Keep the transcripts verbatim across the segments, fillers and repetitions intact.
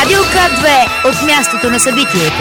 Радио К две от мястото на събитието.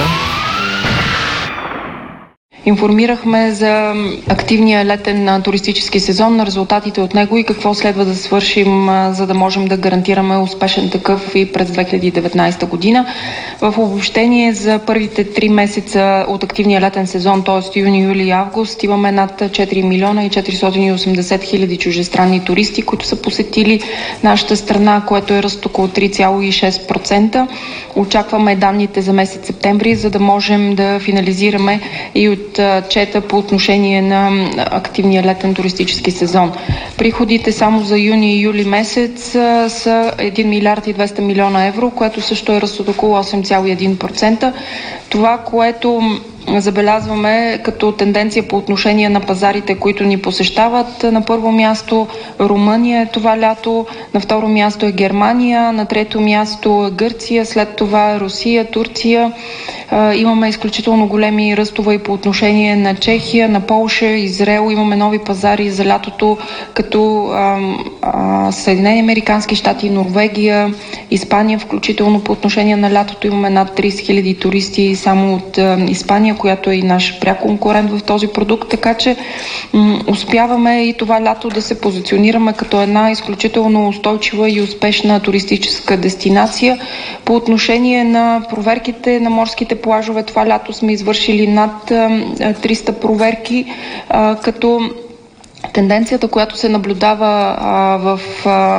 Информирахме за активния летен туристически сезон, на резултатите от него и какво следва да свършим, за да можем да гарантираме успешен такъв и през две хиляди и деветнадесета година. В обобщение за първите три месеца от активния летен сезон, т.е. юни, юли и август, имаме над четири милиона и четиристотин и осемдесет хиляди чуждестранни туристи, които са посетили нашата страна, което е ръст около три цяло и шест процента. Очакваме данните за месец септември, за да можем да финализираме и от чета по отношение на активния летен туристически сезон. Приходите само за юни и юли месец са един милиард и двеста милиона евро, което също е ръст от около осем цяло и един процента. Това, което забелязваме като тенденция по отношение на пазарите, които ни посещават. На първо място Румъния е това лято, на второ място е Германия, на трето място е Гърция, след това Русия, Турция. Имаме изключително големи ръстове и по отношение на Чехия, на Полша, Израел. Имаме нови пазари за лятото, като Съединени американски щати, Норвегия, Испания, включително по отношение на лятото имаме над тридесет хиляди туристи само от Испания, която е и наш пряк конкурент в този продукт, така че м- успяваме и това лято да се позиционираме като една изключително устойчива и успешна туристическа дестинация. По отношение на проверките на морските плажове, това лято сме извършили над триста проверки, а, като тенденцията, която се наблюдава а, в а,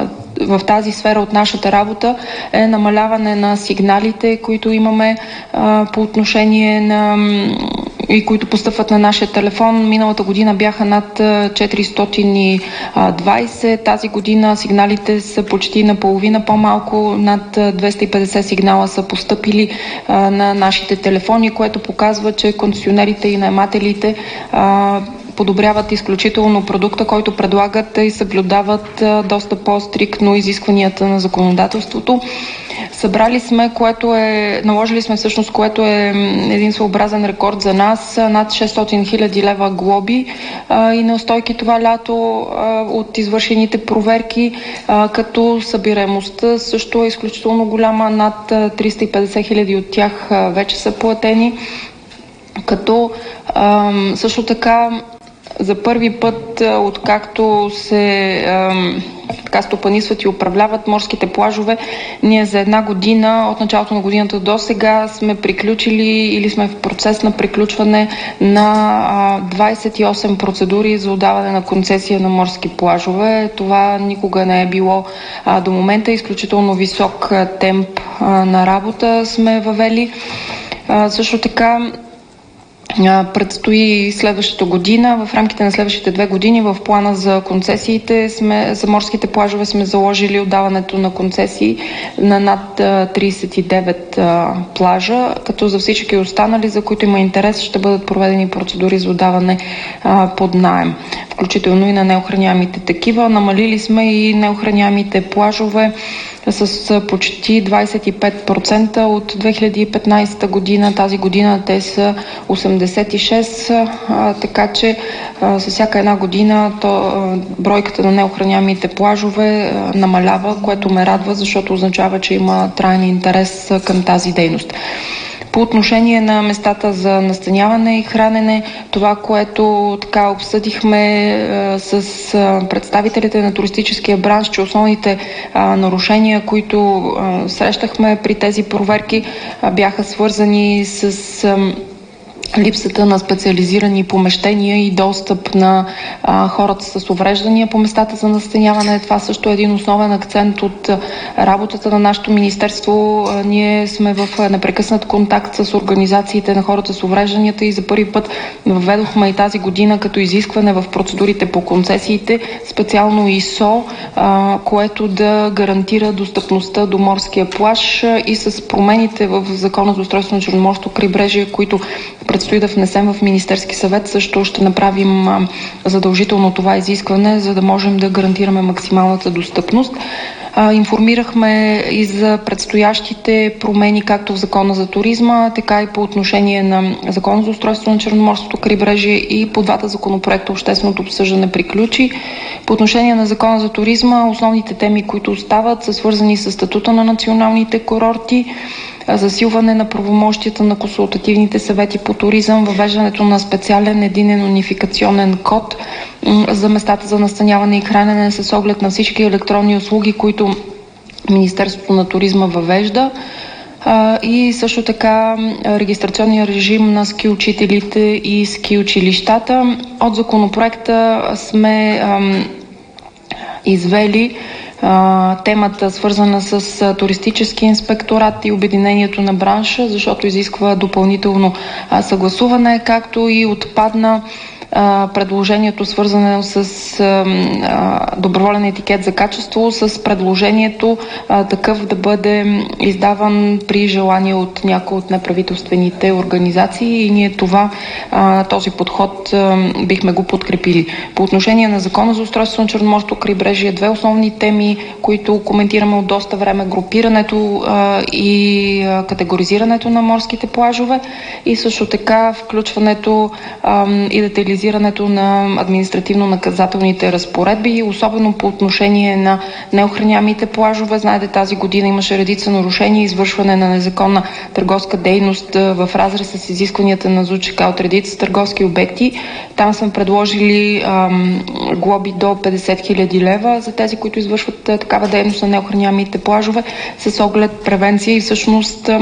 в тази сфера от нашата работа е намаляване на сигналите, които имаме а, по отношение на и които постъпват на нашия телефон. Миналата година бяха над четиристотин и двадесет. Тази година сигналите са почти наполовина по-малко. Над двеста и петдесет сигнала са постъпили а, на нашите телефони, което показва, че концесионерите и наемателите а, подобряват изключително продукта, който предлагат и съблюдават доста по-стриктно изискванията на законодателството. Събрали сме, което е, наложили сме всъщност, което е един своеобразен рекорд за нас, над шестстотин хиляди лева глоби а, и неустойки това лято а, от извършените проверки, а, като събираемостта също е изключително голяма, над триста и петдесет хиляди от тях а, вече са платени, като а, също така за първи път, откакто се ам, така стопанисват и управляват морските плажове, ние за една година, от началото на годината до сега, сме приключили или сме в процес на приключване на а, двадесет и осем процедури за отдаване на концесия на морски плажове. Това никога не е било а, до момента. Изключително висок а, темп а, на работа сме въвели. А, също така предстои следващата година. В рамките на следващите две години в плана за концесиите сме, за морските плажове сме заложили отдаването на концесии на над тридесет и девет а, плажа, като за всички останали, за които има интерес, ще бъдат проведени процедури за отдаване а, под наем, включително и на неохраняемите такива. Намалили сме и неохраняемите плажове с почти двадесет и пет процента от две хиляди и петнадесета година. Тази година те са осемдесет и шест, а, така че а, с всяка една година то, а, бройката на неохраняемите плажове а, намалява, което ме радва, защото означава, че има траен интерес а, към тази дейност. По отношение на местата за настаняване и хранене, това, което така обсъдихме а, с а, представителите на туристическия бранш, че основните а, нарушения, които а, срещахме при тези проверки, а, бяха свързани с а, липсата на специализирани помещения и достъп на а, хората с увреждания по местата за настаняване. Това също е един основен акцент от а, работата на нашето министерство. А, ние сме в непрекъснат контакт с организациите на хората с уврежданията и за първи път въведохме и тази година като изискване в процедурите по концесиите специално ИСО, а, което да гарантира достъпността до морския плаж а, и с промените в Закона за устройство на Черноморското крайбрежие, които предстои да внесем в Министерски съвет, също ще направим задължително това изискване, за да можем да гарантираме максималната достъпност. А, информирахме и за предстоящите промени както в Закона за туризма, така и по отношение на Закона за устройство на Черноморското крайбрежие, и по двата законопроекта общественото обсъждане приключи. По отношение на Закона за туризма, основните теми, които остават, са свързани с статута на националните курорти, засилване на правомощията на консултативните съвети по туризъм, въвеждането на специален единен унификационен код за местата за настаняване и хранене с оглед на всички електронни услуги, които Министерството на туризма въвежда, и също така регистрационния режим на ски учителите и ски училищата. От законопроекта сме ам, извели темата, свързана с туристически инспекторат и обединението на бранша, защото изисква допълнително съгласуване, както и отпадна предложението, свързано с доброволен етикет за качество, с предложението такъв да бъде издаван при желание от някои от неправителствените организации, и ние това, този подход бихме го подкрепили. По отношение на Закона за устройство на Черноморското крайбрежие, две основни теми, които коментираме от доста време: групирането и категоризирането на морските плажове, и също така включването и детализирането на административно-наказателните разпоредби, особено по отношение на неохраняемите плажове. Знаете, тази година имаше редица нарушения, извършване на незаконна търговска дейност в разрез с изискванията на ЗУЧК от редица търговски обекти. Там сме предложили ам, глоби до петдесет хиляди лева за тези, които извършват а, такава дейност на неохраняемите плажове, с оглед превенция и всъщност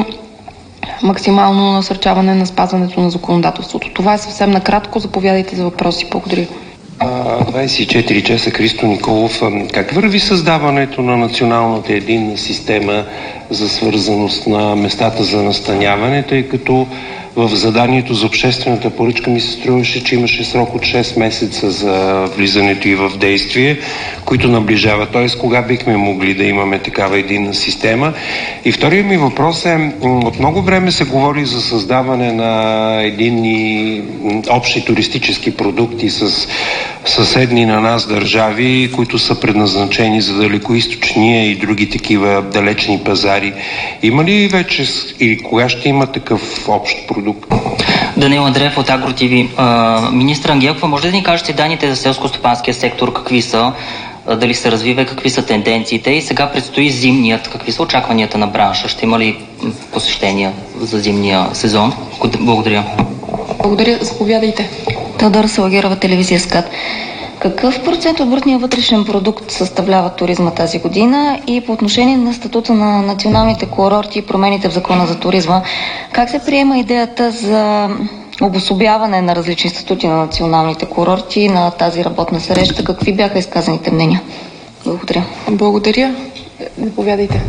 максимално насърчаване на спазването на законодателството. Това е съвсем накратко. Заповядайте за въпроси. Благодаря. двадесет и четири часа. Христо Николов. Как върви създаването на националната единна система за свързаност на местата за настаняване, тъй като в заданието за обществената поръчка ми се струваше, че имаше срок от шест месеца за влизането и в действие, които наближава. Т.е. кога бихме могли да имаме такава единна система? И вторият ми въпрос е, от много време се говори за създаване на единни общи туристически продукти с съседни на нас държави, които са предназначени за далекоизточния и други такива далечни пазари. Има ли вече или кога ще има такъв общ продукт? Даниил Андреев от Агротиви. Министър Ангелкова, може ли да ни кажете данните за селско-стопанския сектор, какви са, дали се развива, какви са тенденциите, и сега предстои зимният, какви са очакванията на бранша? Ще има ли посещения за зимния сезон? Благодаря. Благодаря. Заповядайте. Теодора Салагерова, телевизия СКАТ. Какъв процент от брутния вътрешен продукт съставлява туризма тази година? И по отношение на статута на националните курорти и промените в Закона за туризма, как се приема идеята за обособяване на различни статути на националните курорти на тази работна среща? Какви бяха изказаните мнения? Благодаря. Благодаря. Заповядайте.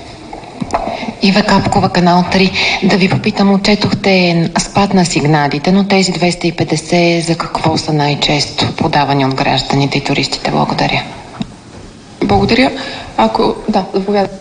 Ива Капкова, канал три. Да ви попитам, отчетохте спад на сигналите, но тези двеста и петдесет за какво са най-често подавани от гражданите и туристите? Благодаря. Благодаря. Ако... Да, заповядайте.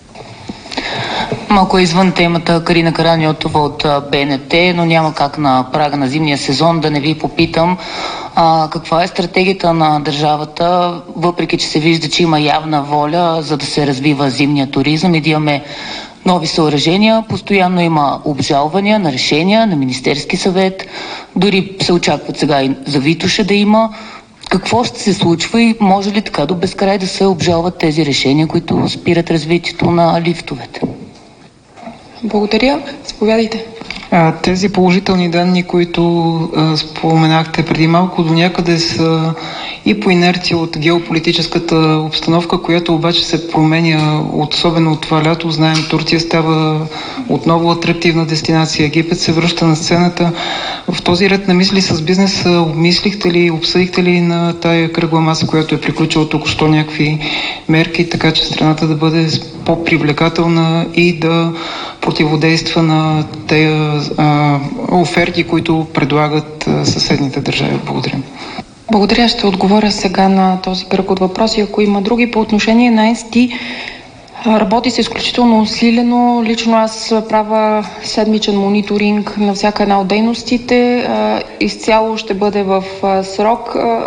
Малко извън темата, Карина Караниотова от БНТ, но няма как на прага на зимния сезон да не ви попитам а, каква е стратегията на държавата, въпреки че се вижда, че има явна воля за да се развива зимния туризъм и да имаме нови съоръжения. Постоянно има обжалвания на решения на Министерски съвет, дори се очакват сега и за Витоша да има. Какво ще се случва и може ли така до безкрай да се обжалват тези решения, които спират развитието на лифтовете? Благодаря. Заповядайте. Тези положителни данни, които а, споменахте преди малко, до някъде са и по инерция от геополитическата обстановка, която обаче се променя, особено от това лято. Знаем, Турция става отново атрактивна дестинация, Египет се връща на сцената. В този ред на мисли с бизнеса обмислихте ли, обсъдихте ли на тая кръгла маса, която е приключила току-що, някакви мерки, така че страната да бъде по-привлекателна и да противодейства на тези а, оферти, които предлагат а, съседните държави? Благодаря. Благодаря. Ще отговоря сега на този кръг от въпроси. Ако има други по отношение на ес ти, работи се изключително усилено. Лично аз правя седмичен мониторинг на всяка една от дейностите. Изцяло ще бъде в срок.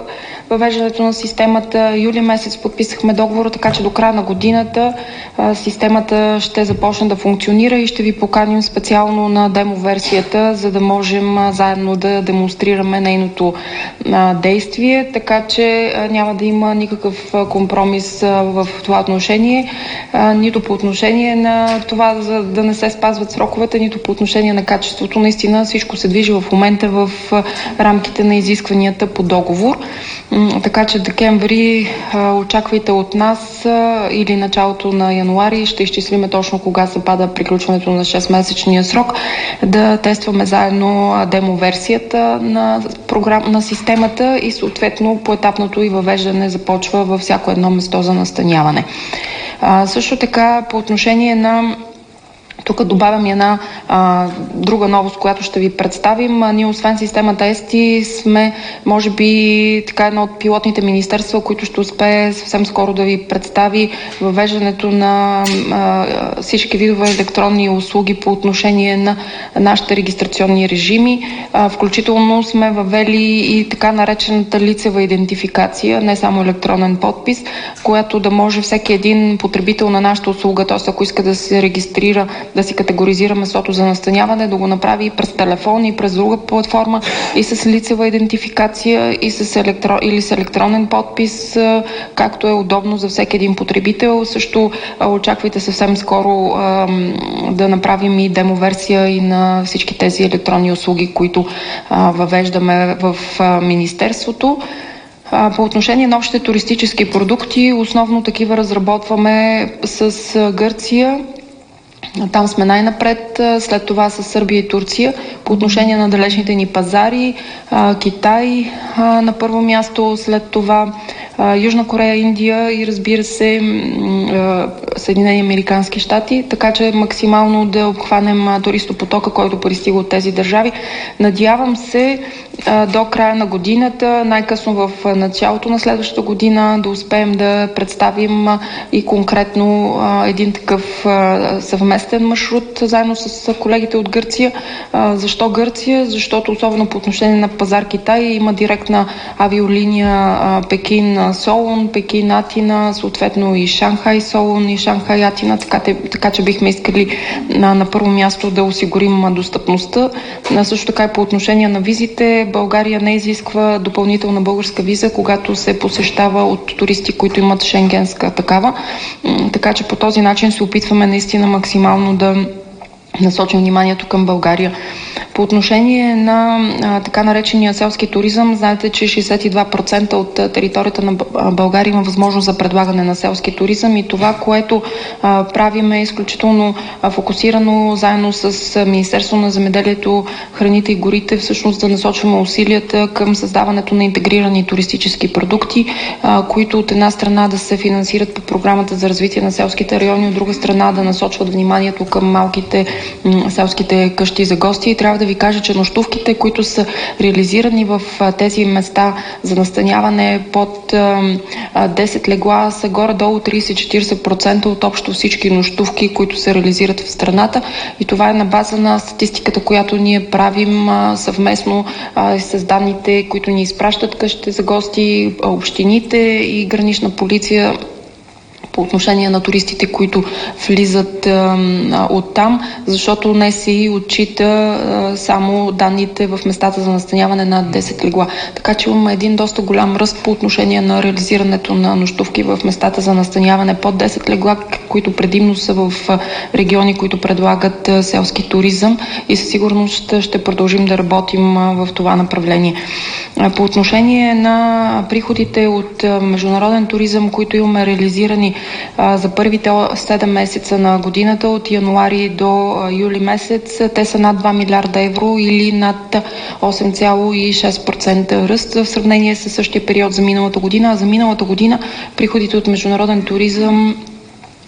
въвеждането на системата. Юли месец подписахме договора, така че до края на годината а, системата ще започне да функционира и ще ви поканим специално на демо-версията, за да можем а, заедно да демонстрираме нейното а, действие, така че а, няма да има никакъв а, компромис а, в това отношение, а, нито по отношение на това за да не се спазват сроковете, нито по отношение на качеството. Наистина всичко се движи в момента в а, рамките на изискванията по договор. М- така че декември а, очаквайте от нас а, или началото на януари, ще изчислиме точно кога се пада приключването на шест-месечния срок, да тестваме заедно а, демо-версията на, програм... на системата и съответно поетапното и въвеждане започва във всяко едно место за настаняване. А, също така по отношение на тук добавям една а, друга новост, която ще ви представим. А, ние освен системата ЕСТИ сме, може би, така едно от пилотните министерства, които ще успее съвсем скоро да ви представи въвеждането на а, всички видове електронни услуги по отношение на нашите регистрационни режими. А, включително сме въвели и така наречената лицева идентификация, не само електронен подпис, която да може всеки един потребител на нашата услуга, т.е. ако иска да се регистрира, да си категоризира местото за настаняване, да го направи и през телефон, и през друга платформа, и с лицева идентификация, и с електро... или с електронен подпис, както е удобно за всеки един потребител. Също очаквайте съвсем скоро а, да направим и демо-версия и на всички тези електронни услуги, които а, въвеждаме в а, Министерството. По отношение на общите туристически продукти, основно такива разработваме с Гърция. Там сме най-напред, след това с Сърбия и Турция. По отношение на далечните ни пазари, Китай на първо място, след това Южна Корея, Индия и разбира се Съединени американски щати, така че максимално да обхванем туристопотока, който пристига от тези държави. Надявам се до края на годината, най-късно в началото на следващата година, да успеем да представим и конкретно един такъв съвместен маршрут заедно с колегите от Гърция. Защо Гърция? Защото особено по отношение на пазар Китай има директна авиолиния Пекин-Солун, Пекин-Атина, съответно и Шанхай-Солун и Шанхай-Атина, така, така че бихме искали на, на първо място да осигурим достъпността. Също така и по отношение на визите, България не изисква допълнителна българска виза, когато се посещава от туристи, които имат шенгенска такава. Така че по този начин се опитваме наистина максимално да насочим вниманието към България. По отношение на а, така наречения селски туризъм, знаете, че шейсет и два процента от а, територията на България има възможност за предлагане на селски туризъм и това, което а, правим е изключително а, фокусирано заедно с а, Министерство на земеделието, храните и горите, всъщност да насочваме усилията към създаването на интегрирани туристически продукти, а, които от една страна да се финансират по програмата за развитие на селските райони, от друга страна да насочват вниманието към малките м, селските къщи за гости. И трябва да ви кажа, че нощувките, които са реализирани в тези места за настаняване под десет легла, са горе-долу трийсет до четирийсет процента от общо всички нощувки, които се реализират в страната. И това е на база на статистиката, която ние правим съвместно с данните, които ни изпращат къщите за гости, общините и гранична полиция по отношение на туристите, които влизат а, от там, защото НСИ отчита а, само данните в местата за настаняване над десет легла. Така че имаме един доста голям ръст по отношение на реализирането на нощувки в местата за настаняване под десет легла, които предимно са в региони, които предлагат а, селски туризъм и със сигурност ще, ще продължим да работим а, в това направление. А, по отношение на приходите от а, международен туризъм, които имаме реализирани за първите седем месеца на годината, от януари до юли месец, те са над два милиарда евро или над осем цяло и шест процента ръст в сравнение с същия период за миналата година. А за миналата година приходите от международен туризъм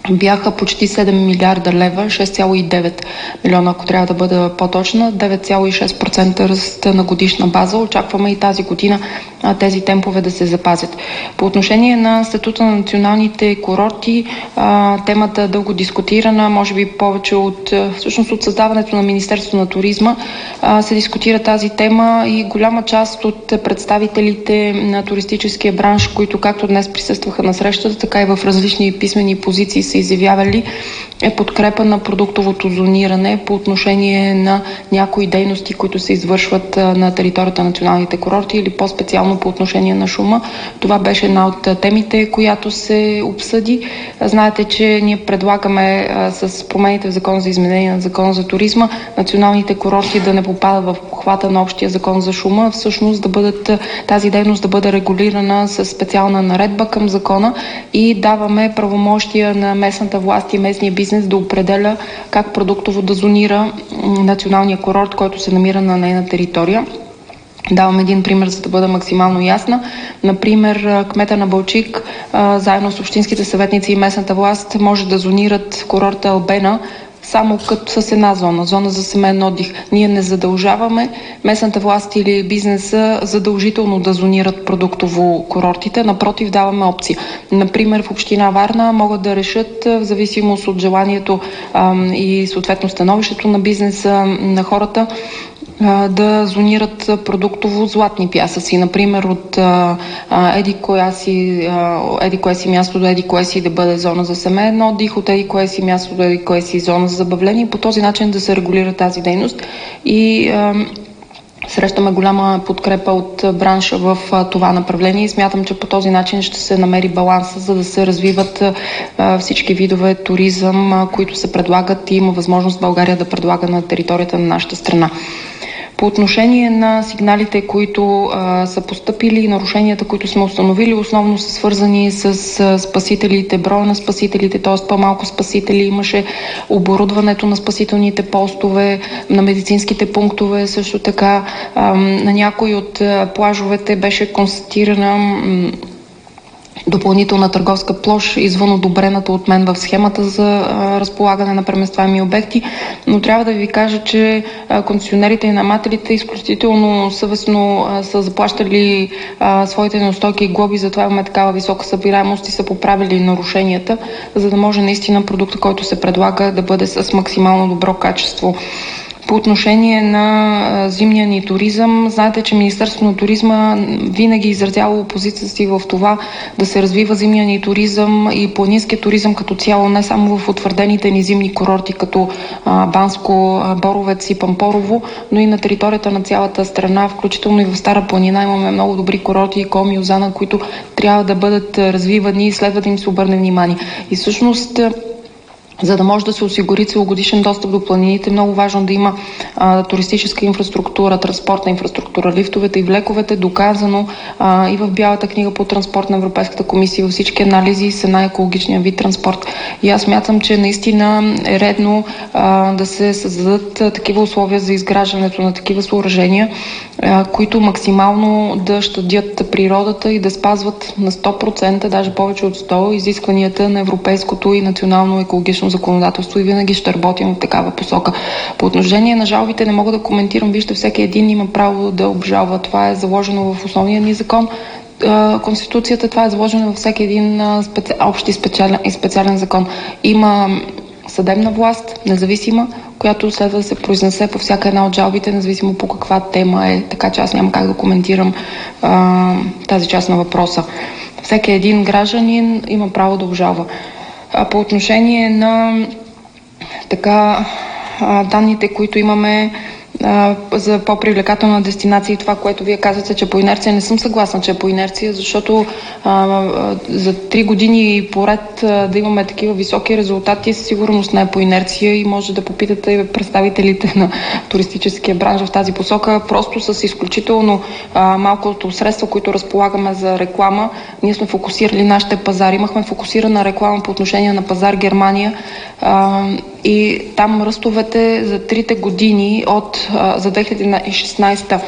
бяха почти седем милиарда лева, шест цяло и девет милиона, ако трябва да бъда по-точна, девет цяло и шест процента ръст на годишна база. Очакваме и тази година а, тези темпове да се запазят. По отношение на статута на националните курорти, а, темата дълго дискутирана, може би повече от, всъщност от създаването на Министерството на туризма а, се дискутира тази тема и голяма част от представителите на туристическия бранш, които както днес присъстваха на срещата, така и в различни писмени позиции са изявявали, е подкрепа на продуктовото зониране по отношение на някои дейности, които се извършват на територията на националните курорти или по-специално по отношение на шума. Това беше една от темите, която се обсъди. Знаете, че ние предлагаме а, с промените в Закон за изменение на Закон за туризма националните курорти да не попадат в обхвата на общия Закон за шума, всъщност да бъдат, тази дейност да бъде регулирана с специална наредба към закона и даваме правомощия на местната власт и местния бизнес да определя как продуктово да зонира националния курорт, който се намира на нейна територия. Давам един пример, за да бъда максимално ясна. Например, кмета на Балчик, заедно с общинските съветници и местната власт, може да зонират курорта Албена само като с една зона, зона за семейен отдих. Ние не задължаваме местната власт или бизнеса задължително да зонират продуктово курортите, напротив, даваме опции. Например, в община Варна могат да решат, в зависимост от желанието ам, и съответно становището на бизнеса, на хората, да зонират продуктово златни пясъци. Например, от а, еди кое си, а, еди кое си място до еди кое си да бъде зона за семейен отдих, от еди кое си място до еди кое си зона за забавление и по този начин да се регулира тази дейност. И а, срещаме голяма подкрепа от бранша в а, това направление и смятам, че по този начин ще се намери баланса, за да се развиват а, всички видове туризъм, а, които се предлагат и има възможност България да предлага на територията на нашата страна. По отношение на сигналите, които а, са постъпили и нарушенията, които сме установили, основно са свързани с а, спасителите, броя на спасителите, т.е. по-малко спасители. Имаше оборудването на спасителните постове, на медицинските пунктове, също така а, на някои от а, плажовете беше констатирана м- допълнителна търговска площ, извън одобрената от мен в схемата за а, разполагане на преместваеми обекти, но трябва да ви кажа, че а, концесионерите и наемателите изключително съвестно а, са заплащали а, своите неустойки и глоби, затова имаме такава висока събираемост и са поправили нарушенията, за да може наистина продукта, който се предлага, да бъде с максимално добро качество. По отношение на зимния ни туризъм, знаете, че Министерството на туризма винаги изразява позицията си в това да се развива зимния ни туризъм и планинския туризъм като цяло, не само в утвърдените ни зимни курорти, като Банско, Боровец и Пампорово, но и на територията на цялата страна, включително и в Стара планина имаме много добри курорти, Коми, Озана, които трябва да бъдат развивани и следва да им се обърне внимание. И всъщност, за да може да се осигури целогодишен достъп до планините, е много важно да има а, туристическа инфраструктура, транспортна инфраструктура, лифтовете и влековете, доказано а, и в Бялата книга по транспорт на Европейската комисия, във всички анализи са най-екологичния вид транспорт. И аз смятам, че наистина е редно а, да се създадат а, такива условия за изграждането на такива съоръжения, а, които максимално да щадят природата и да спазват на сто процента, даже повече от сто, изискванията на европейското и национално екологично законодателство и винаги ще работим в такава посока. По отношение на жалбите не мога да коментирам. Вижте, всеки един има право да обжалва. Това е заложено в основния ни закон. Конституцията, това е заложено във всеки един специ... общ и специален, и специален закон. Има съдебна власт, независима, която следва да се произнесе по всяка една от жалбите, независимо по каква тема е. Така че аз няма как да коментирам а, тази част на въпроса. Всеки един гражданин има право да обжалва. По отношение на така данните, които имаме за по-привлекателна дестинация и това, което вие казвате, че по инерция, не съм съгласна, че е по инерция, защото а, за три години поред а, да имаме такива високи резултати, със сигурност не е по инерция и може да попитате представителите на туристическия бранш в тази посока. Просто с изключително а, малкото средства, които разполагаме за реклама, ние сме фокусирали нашите пазари. Имахме фокусирана реклама по отношение на пазар Германия а, и там ръстовете за трите години от, а, за две хиляди и шестнадесета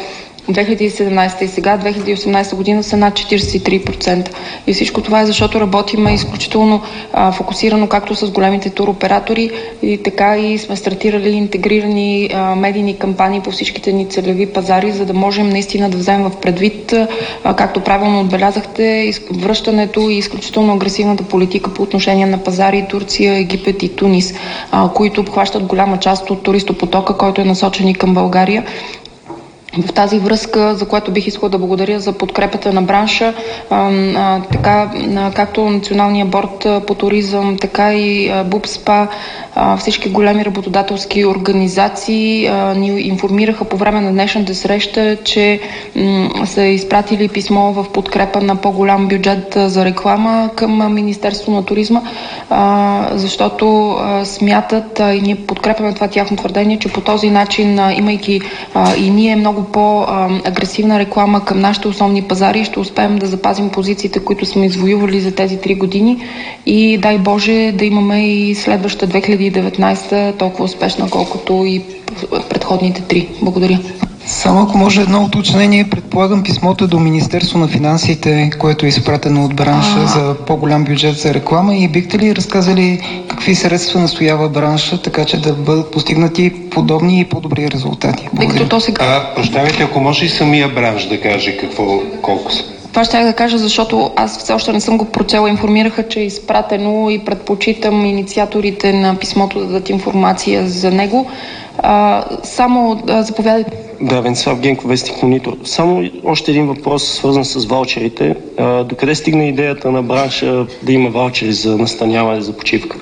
две хиляди и седемнадесета и сега, две хиляди и осемнадесета година, са над четиридесет и три процента. И всичко това е защото работим изключително а, фокусирано както с големите туроператори, и така и сме стартирали интегрирани а, медийни кампании по всичките ни целеви пазари, за да можем наистина да вземем в предвид, а, както правилно отбелязахте, връщането и изключително агресивната политика по отношение на пазари Турция, Египет и Тунис, а, които обхващат голяма част от туристопотока, който е насочен и към България. В тази връзка, за което бих искала да благодаря за подкрепата на бранша, а, а, така а, както Националния борд по туризъм, така и БУБСПА, а, всички големи работодателски организации а, ни информираха по време на днешната среща, че м, са изпратили писмо в подкрепа на по-голям бюджет за реклама към Министерството на туризма, а, защото а, смятат а, и ние подкрепяме това тяхно твърдение, че по този начин, а, имайки а, и ние много по-агресивна реклама към нашите основни пазари, ще успеем да запазим позициите, които сме извоювали за тези три години, и дай Боже да имаме и следваща две хиляди и деветнадесета толкова успешна, колкото и предходните три. Благодаря. Само ако може едно уточнение, предполагам писмото до Министерство на финансите, което е изпратено от бранша а... за по-голям бюджет за реклама, и бихте ли разказали какви средства настоява бранша, така че да бъдат постигнати подобни и по-добри резултати? Благодаря. Сега... А, прощавайте, ако може и самия бранш да каже какво, колко са. Това ще я да кажа, защото аз все още не съм го прочела. Информираха, че е изпратено и предпочитам инициаторите на писмото да дадат информация за него. А, само а, заповядайте. Да, Венцислав Генков, Вестник Монитор. Само още един въпрос, свързан с ваучерите. А, докъде стигна идеята на бранша да има ваучери за настаняване, за почивка?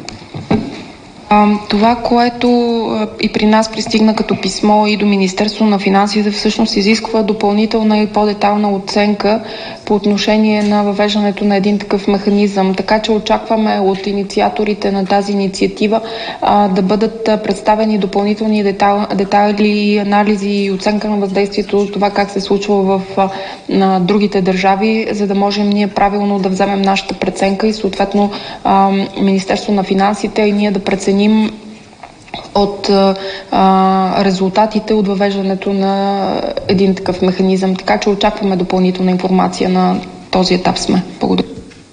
Това, което и при нас пристигна като писмо и до Министерство на финансите, всъщност изисква допълнителна и по-детална оценка по отношение на въвеждането на един такъв механизъм. Така че очакваме от инициаторите на тази инициатива а, да бъдат представени допълнителни детал, детайли, анализи и оценка на въздействието, това как се случва в а, на другите държави, за да можем ние правилно да вземем нашата преценка и съответно а, Министерство на финансите и ние да преценим от а, резултатите от въвеждането на един такъв механизъм. Така че очакваме допълнителна информация на този етап сме. Благодаря.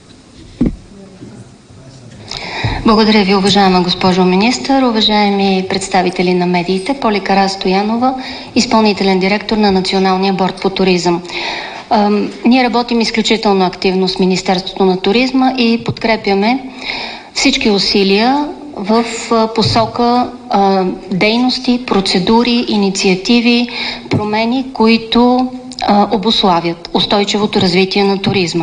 Благодаря ви, уважаема госпожо министър, уважаеми представители на медиите. Поли Карастоянова, изпълнителен директор на Националния борд по туризъм. А, ние работим изключително активно с Министерството на туризма и подкрепяме всички усилия в посока а, дейности, процедури, инициативи, промени, които а, обуславят устойчивото развитие на туризма.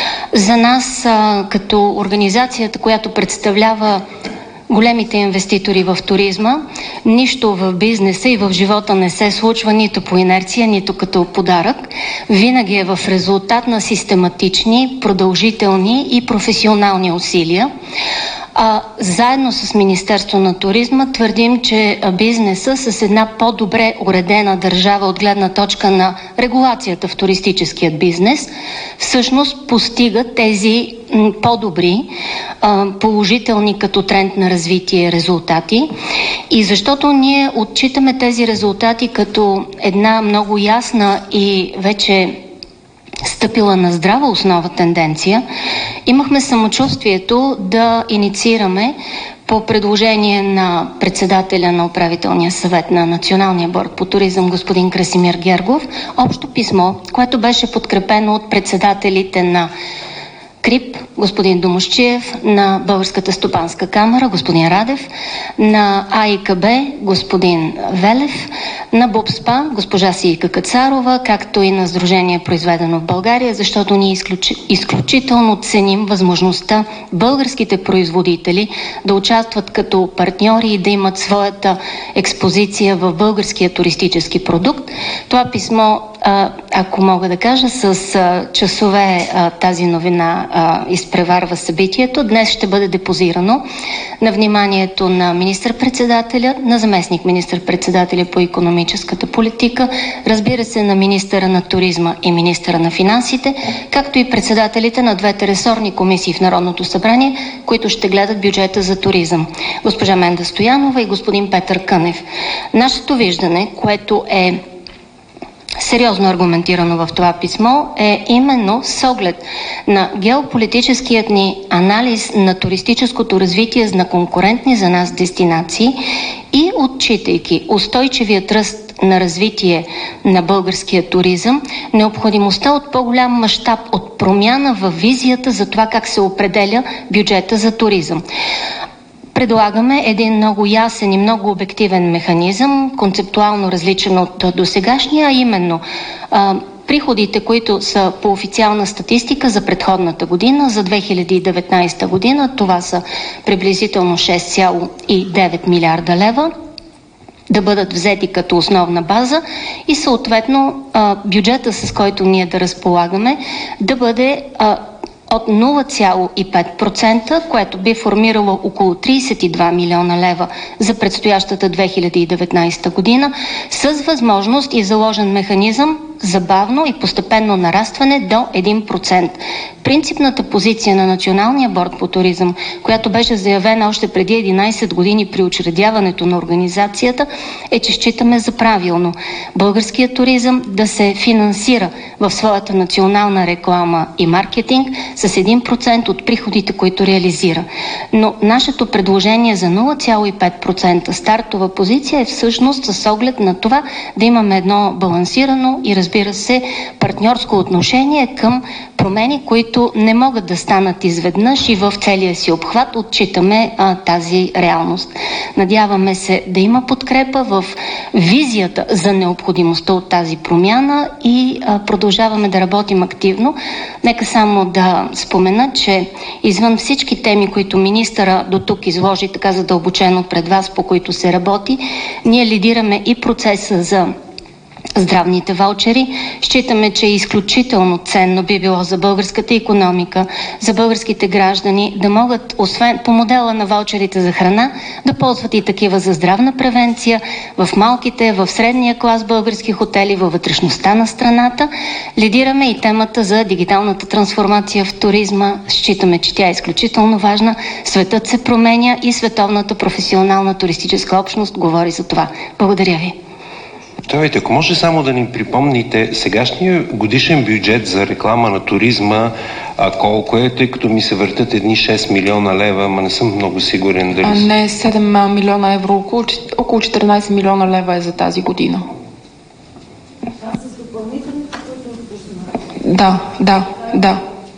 За нас, а, като организацията, която представлява големите инвеститори в туризма, нищо в бизнеса и в живота не се случва нито по инерция, нито като подарък. Винаги е в резултат на систематични, продължителни и професионални усилия. А, заедно с Министерство на туризма твърдим, че бизнеса с една по-добре уредена държава от гледна точка на регулацията в туристическият бизнес всъщност постига тези м, по-добри, а, положителни като тренд на развитие резултати. И защото ние отчитаме тези резултати като една много ясна и вече стъпила на здрава основа тенденция, имахме самочувствието да инициираме по предложение на председателя на управителния съвет на Националния борд по туризъм господин Красимир Гергов общо писмо, което беше подкрепено от председателите на КРИП, господин Домусчиев, на Българската стопанска камара, господин Радев, на АИКБ, господин Велев, на БУБСПА, госпожа Сийка Кацарова, както и на Сдружение Произведено в България, защото ние изключ... изключително ценим възможността българските производители да участват като партньори и да имат своята експозиция в българския туристически продукт. Това писмо, ако мога да кажа, с часове тази новина изпреварва събитието. Днес ще бъде депозирано на вниманието на министър-председателя, на заместник министър-председателя по икономическата политика, разбира се на министъра на туризма и министъра на финансите, както и председателите на двете ресорни комисии в Народното събрание, които ще гледат бюджета за туризъм. Госпожа Менда Стоянова и господин Петър Кънев. Нашето виждане, което е сериозно аргументирано в това писмо, е именно с оглед на геополитическият ни анализ на туристическото развитие на конкурентни за нас дестинации и отчитайки устойчивият ръст на развитие на българския туризъм, необходимостта от по-голям мащаб, от промяна в визията за това как се определя бюджета за туризъм. Предлагаме един много ясен и много обективен механизъм, концептуално различен от досегашния, а именно а, приходите, които са по официална статистика за предходната година, за две хиляди и деветнадесета година, това са приблизително шест цяло и девет милиарда лева, да бъдат взети като основна база и съответно бюджета, с който ние да разполагаме, да бъде от нула цяло и пет процента, което би формирало около тридесет и два милиона лева за предстоящата две хиляди и деветнадесета година, с възможност и заложен механизъм за бавно и постепенно нарастване до един процент. Принципната позиция на Националния борд по туризъм, която беше заявена още преди единадесет години при учредяването на организацията, е, че считаме за правилно българският туризъм да се финансира в своята национална реклама и маркетинг с един процент от приходите, които реализира. Но нашето предложение за нула цяло и пет процента стартова позиция е всъщност с оглед на това да имаме едно балансирано и разбира се партньорско отношение към промени, които не могат да станат изведнъж и в целия си обхват отчитаме а, тази реалност. Надяваме се да има подкрепа в визията за необходимостта от тази промяна и а, продължаваме да работим активно. Нека само да спомена, че извън всички теми, които министъра до тук изложи така задълбочено пред вас, по които се работи, ние лидираме и процеса за здравните ваучери. Считаме, че е изключително ценно би било за българската икономика, за българските граждани да могат, освен по модела на ваучерите за храна, да ползват и такива за здравна превенция в малките, в средния клас български хотели, във вътрешността на страната. Лидираме и темата за дигиталната трансформация в туризма. Считаме, че тя е изключително важна. Светът се променя и световната професионална туристическа общност говори за това. Благодаря ви. Здравейте, ако може само да ни припомните сегашния годишен бюджет за реклама на туризма, а колко е, тъй като ми се въртят едни шест милиона лева, ама не съм много сигурен дали... А не, седем милиона евро, около, около четиринадесет милиона лева е за тази година. Да, да, да.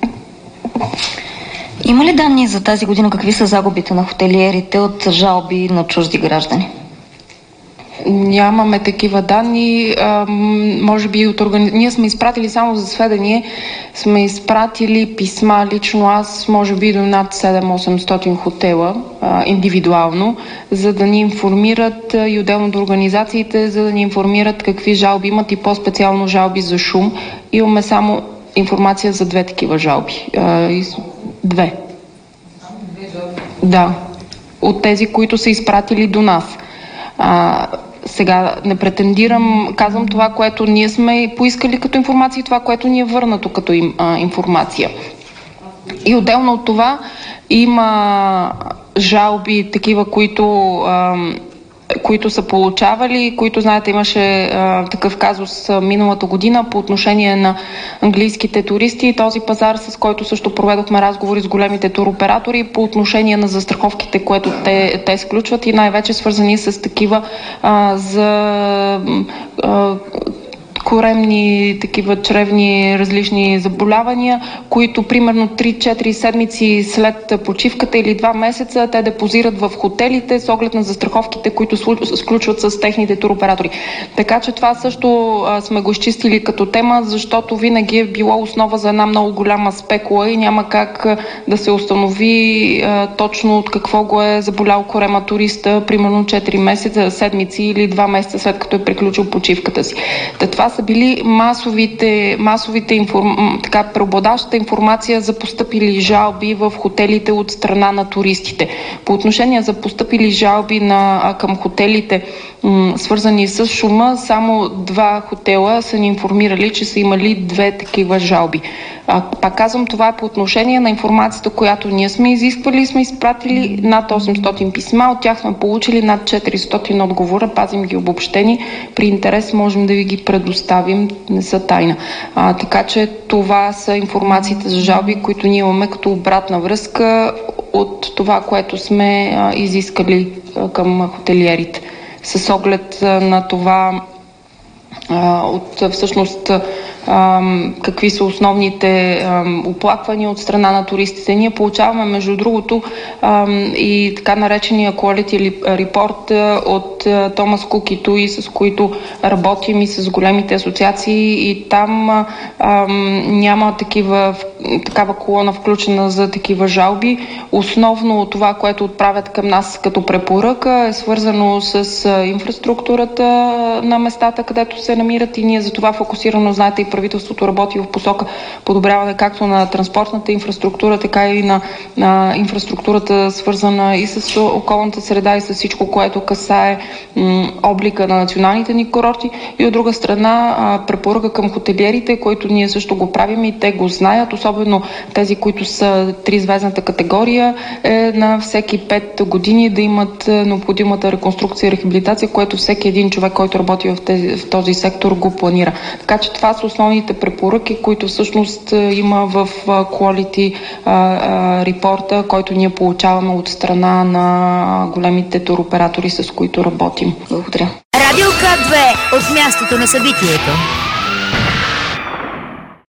Има ли данни за тази година какви са загубите на хотелиерите от жалби на чужди граждани? Нямаме такива данни. А, може би от органи... Ние сме изпратили, само за сведение, сме изпратили писма, лично аз, може би до над седем-осемстотин хотела а, индивидуално, за да ни информират и отделно до организациите, за да ни информират какви жалби имат и по-специално жалби за шум. Имаме само информация за две такива жалби. А, из... Две. Да. От тези, които са изпратили до нас. А, сега не претендирам, казвам това, което ние сме поискали като информация и това, което ни е върнато като им, а, информация. И отделно от това има жалби, такива, които, а, които са получавали, които, знаете, имаше а, такъв казус а, миналата година по отношение на английските туристи и този пазар, с който също проведохме разговори с големите туроператори по отношение на застраховките, което те, те сключват и най-вече свързани с такива а, за а, коремни, такива чревни различни заболявания, които примерно три-четири седмици след почивката или два месеца те депозират в хотелите с оглед на застраховките, които сключват с техните туроператори. Така че това също а, сме го изчистили като тема, защото винаги е било основа за една много голяма спекула и няма как а, да се установи а, точно от какво го е заболял корема туриста, примерно четири месеца, седмици или два месеца след като е приключил почивката си. Та това са били масовите, масовите информ... така, преобладаващата информация за постъпили жалби в хотелите от страна на туристите. По отношение за постъпили жалби на, към хотелите, м- свързани с шума, само два хотела са ни информирали, че са имали две такива жалби. А, пак казвам, това е по отношение на информацията, която ние сме изисквали, сме изпратили над осемстотин писма, от тях сме получили над четиристотин отговора, пазим ги обобщени. При интерес можем да ви ги предоставим. предоставим, не са тайна. А, така че това са информациите за жалби, които ние имаме като обратна връзка от това, което сме а, изискали а, към хотелиерите. С оглед а, на това а, от всъщност а, какви са основните а, оплаквания от страна на туристите. Ние получаваме, между другото, а, и така наречения Quality Report от Томас Кук и Туи, с които работим и с големите асоциации, и там а, а, няма такива, такава колона включена за такива жалби. Основно това, което отправят към нас като препоръка, е свързано с инфраструктурата на местата, където се намират, и ние за това фокусирано, знаете, и правителството работи в посока подобряване както на транспортната инфраструктура, така и на, на инфраструктурата, свързана и с околната среда, и с всичко, което касае м, облика на националните ни курорти. И от друга страна а, препоръка към хотелиерите, които ние също го правим и те го знаят, особено тези, които са тризвездната категория, е на всеки пет години да имат необходимата реконструкция и рехабилитация, което всеки един човек, който работи в, тези, в този сектор, го планира. Така че това са основните препоръки, които всъщност има в Quality репорта, който ние получаваме от страна на големите туроператори, с които работим. Благодаря. Радио К две от мястото на събитието.